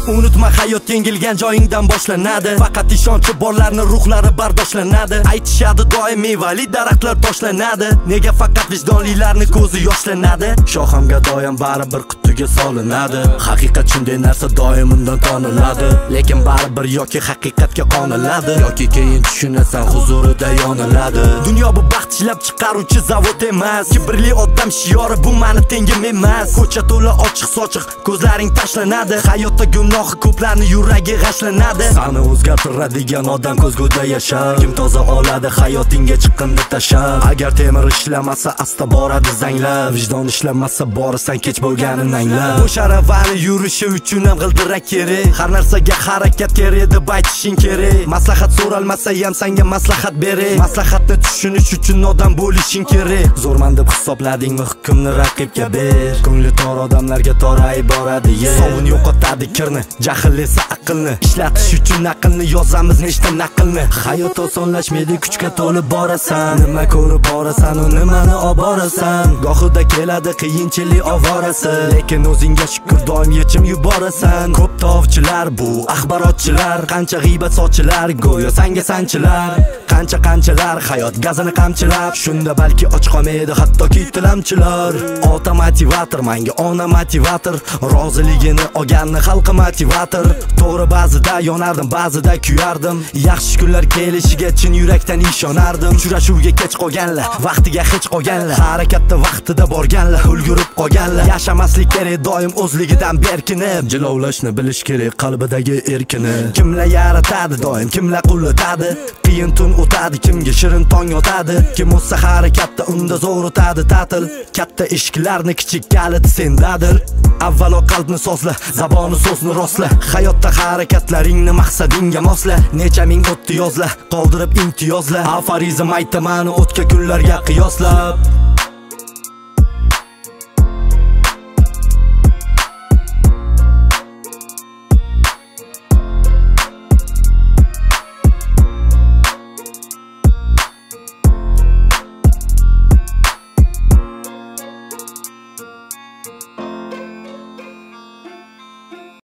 Unutma, hayot yengilgan joyingdan boshlanadi. Faqat ishonchi borlarni ruhlari bardoshlanadi. Aytishadi doim mevali daraxtlar toshlanadi. Nega faqat vijdonlilarni ko'zi yoshlanadi? Shohamga doim baribir qutiga solinadi. Haqiqat shunday narsa, doim undan toniladi. Lekin baribir yoki haqiqatga qoniladi, yoki keyin tushunasan huzurida yoniladi. Dunyo bu baxt ishlab chiqaruvchi zavod emas. Kibrli odam shiori bu mani tengim emas. Ko'cha to'la ochiq sochiq, ko'zlaring tashlanadi. Hayotda gunohi ko'plarni yuragi g'ashlanadi. Sani o'zgartiradigan odam ko'zguda yashar. Kim toza oladi hayotingga chiqqanda tashab. Agar temir ishlamasa asta boradi zanglab. Vijdon ishlamasa borisan kech bo'lganini anglab. Bu sharavani yurishi uchun ham g'ildirak kerak. Har narsaga harakat kerak deb aytishing kerak. Maslahat so'ralmasa ham senga maslahat beray. Maslahatni tushunish uchun odam bo'lishing kerak. Zo'rman deb hisobladingmi hukmni raqibga ber. Ko'ngli tor odamlarga torayib boradi yer. Sovun yo'qotadi kirni, jahl esa aqlni. Ishlatish uchun aqlni yozamiz nechta naqlni. Hayot osonlashmaydi, kuchga to'lib borasan. Nima ko'rib borasan, u nimani olib borasan. Gohida keladi qiyinchilik ovorasi, lekin o'zingga shukr doim yechim yuborasan. Ko'p tovchilar bu axborotchilar, qancha g'iybat sochilar, go'yo senga sanchilar. Qanchalar hayot gazini qamchilab, shunda balki och qolmaydi hattoki tilamchilar. Ota motivator, menga ona motivator, roziligini olganni xalqi motivator. To'g'ri, ba'zida yonardim, ba'zida kuyardim. Yaxshi kunlar kelishiga chin yurakdan ishonardim. Uchrashuvga kech qolganlar, vaqtiga hech qolganlar, harakatda vaqtida borganlar, ulgurib qolganlar. Yashamaslik kerak doim o'zligidan berkinib, jilovlashni bilish kerak qalbidagi erkini. Kimlar yaratadi doim, kimlar qullatadi. Qiyin tun o'tadi, kimga shirin tong otadi. Kim o'tsa harakatda unda zo'r o'tadi ta'til. Katta eshiklarni kichik kaliti sendadir. Avvalo qalbni sozla, zaboni so'zni rostla. Hayotda harakatlaringni maqsadingga mosla. Necha ming o'tni yozla, qoldirib imtiyozla. Aforizm aytaman o'tga kunlarga qiyoslab.